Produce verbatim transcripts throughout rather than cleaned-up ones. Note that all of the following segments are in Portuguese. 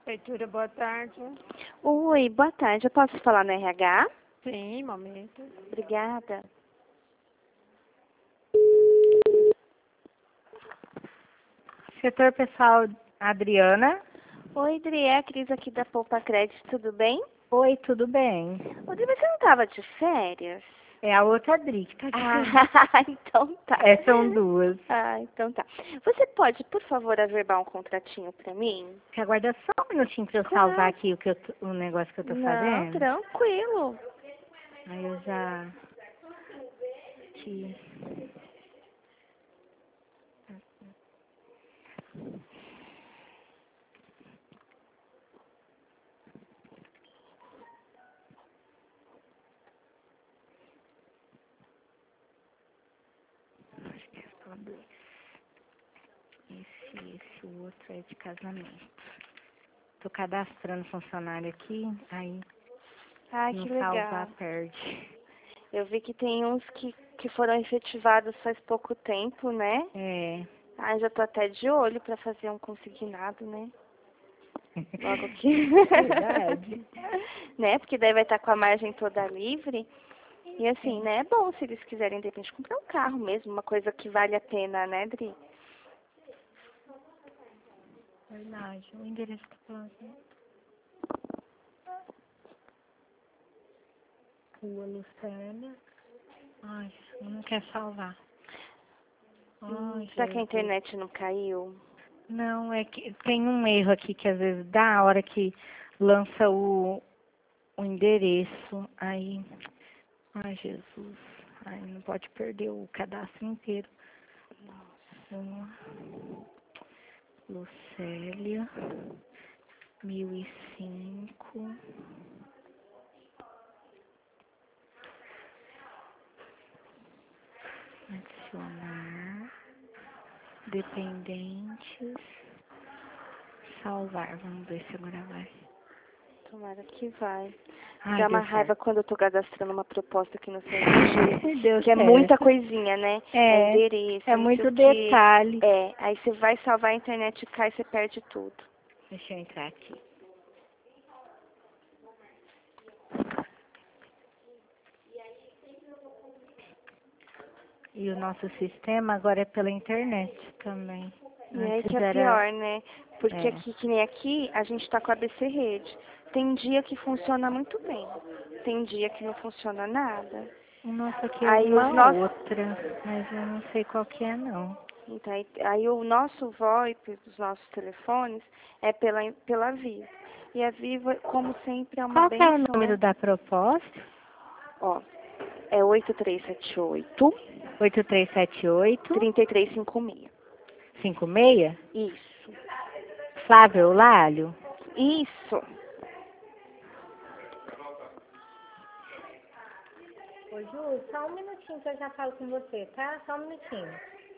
Prefeitura, boa tarde. Oi, boa tarde. Eu posso falar no R H? Sim, momento. Obrigada. Setor pessoal, Adriana. Oi, Dri, é a Cris aqui da Poupa Crédito, tudo bem? Oi, tudo bem? Ô, Dri, você não estava de férias? É a outra Adri que tá aqui. Ah, então tá. É, são duas. Ah, então tá. Você pode, por favor, averbar um contratinho pra mim? Você aguarda só um minutinho pra eu Claro. salvar aqui o, que eu tô- o negócio que eu tô Não, fazendo. tranquilo. Aí eu já... Aqui. Acho que é só dois. Esse, esse, o outro é de casamento. Tô cadastrando funcionário aqui, aí Ai, se não que legal. salvar, perde. Eu vi que tem uns que, que foram efetivados faz pouco tempo, né? É. Ai, já tô até de olho pra fazer um consignado, né? Logo que... Verdade. né? Porque daí vai estar com a margem toda livre. E assim, né? É bom se eles quiserem, de repente, comprar um carro mesmo. Uma coisa que vale a pena, né, Dri? Verdade. O endereço que eu tô aqui. Rua Lucélia. Ai, não quer salvar. Hum, Ai, será que a Jesus. internet não caiu? Não, é que tem um erro aqui que às vezes dá a hora que lança o, o endereço. Aí. Ai, Jesus. Ai, não pode perder o cadastro inteiro. Rua Lucélia. Mil e cinco. Adicionar. Dependentes. Salvar. Vamos ver se agora vai. Tomara que vai. Ai, Dá uma deu raiva certo. quando eu tô cadastrando uma proposta que não sei onde. Deu Que é muita certo. coisinha, né? É É, endereço, é é não sei muito o quê. detalhe. É, aí você vai salvar a internet, cai, você perde tudo. Deixa eu entrar aqui. E o nosso sistema agora é pela internet também. E aí Antes que é era. pior, né? Porque É. aqui, que nem aqui, a gente tá com a A B C Rede. Tem dia que funciona muito bem. Tem dia que não funciona nada. O nosso aqui é Aí os uma nossos. outra, mas eu não sei qual que é não. Então, aí, aí o nosso VoIP dos nossos telefones é pela, pela Vivo. E a Vivo, como sempre, é uma Qual que é o benção, número né? da proposta? Ó, é oito três sete oito, oito três sete oito, três três cinco seis. cinco seis. Isso. Flávio Eulálio? Isso. Ô Ju, só um minutinho que eu já falo com você, tá? Só um minutinho.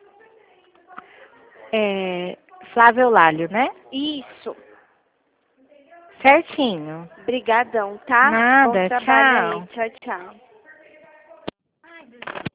É, Flávio Eulálio, né? Isso. Certinho. Brigadão, tá? Bom Nada, trabalho aí. tchau. Tchau, tchau.